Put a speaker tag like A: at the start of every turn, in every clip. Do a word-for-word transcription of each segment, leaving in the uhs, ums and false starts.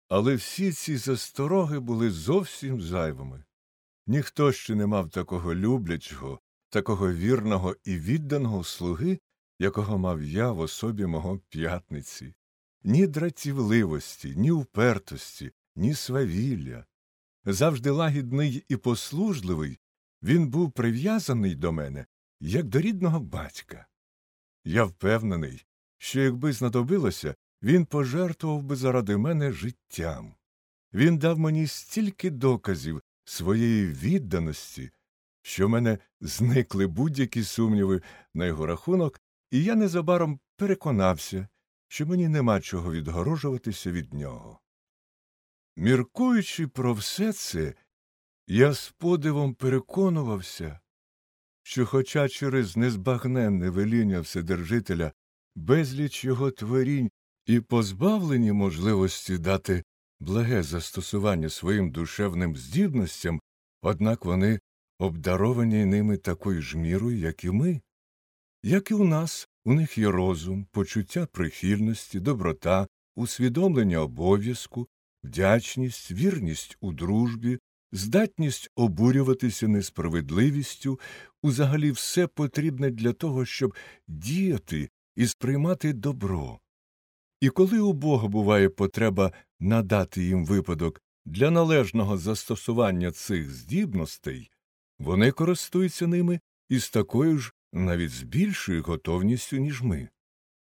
A: Але всі ці застороги були зовсім зайвими. Ніхто ще не мав такого люблячого, такого вірного і відданого слуги, якого мав я в особі мого П'ятниці. Ні дратівливості, ні упертості, ні свавілля. Завжди лагідний і послужливий, він був прив'язаний до мене, як до рідного батька. Я впевнений, що якби знадобилося, він пожертвував би заради мене життям. Він дав мені стільки доказів своєї відданості, що в мене зникли будь-які сумніви на його рахунок, і я незабаром переконався, що мені нема чого відгорожуватися від нього. Міркуючи про все це, я з подивом переконувався, що хоча через незбагненне веління Вседержителя безліч його творінь і позбавлені можливості дати благе застосування своїм душевним здібностям, однак вони обдаровані ними такою ж мірою, як і ми. Як і у нас, у них є розум, почуття прихильності, доброта, усвідомлення обов'язку, вдячність, вірність у дружбі, здатність обурюватися несправедливістю, узагалі все потрібне для того, щоб діяти і сприймати добро. І коли у Бога буває потреба надати їм випадок для належного застосування цих здібностей, вони користуються ними із такою ж, навіть з більшою готовністю, ніж ми.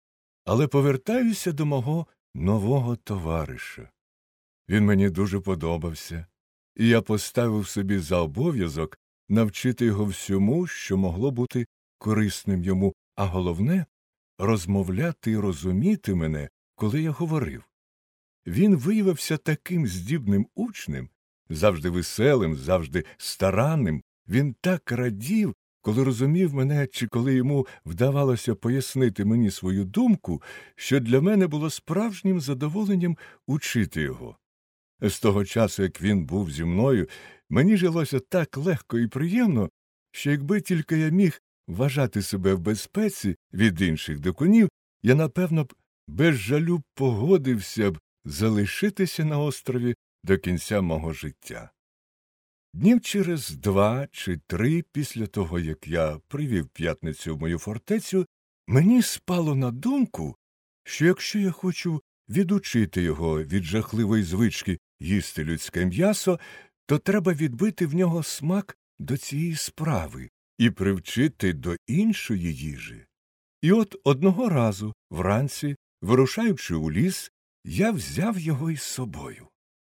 A: Але повертаюся до мого нового товариша. Він мені дуже подобався, і я поставив собі за обов'язок навчити його всьому, що могло бути корисним йому, а головне – розмовляти і розуміти мене, коли я говорив. Він виявився таким здібним учнем, завжди веселим, завжди старанним. Він так радів, коли розумів мене, чи коли йому вдавалося пояснити мені свою думку, що для мене було справжнім задоволенням учити його. З того часу, як він був зі мною, мені жилося так легко і приємно, що якби тільки я міг вважати себе в безпеці від інших дикунів, я, напевно, б без жалю погодився б залишитися на острові до кінця мого життя. Днів через два чи три після того, як я привів П'ятницю в мою фортецю, мені спало на думку, що якщо я хочу відучити його від жахливої звички їсти людське м'ясо, то треба відбити в нього смак до цієї справи і привчити до іншої їжі. І от одного разу, вранці, вирушаючи у ліс, я взяв його із собою.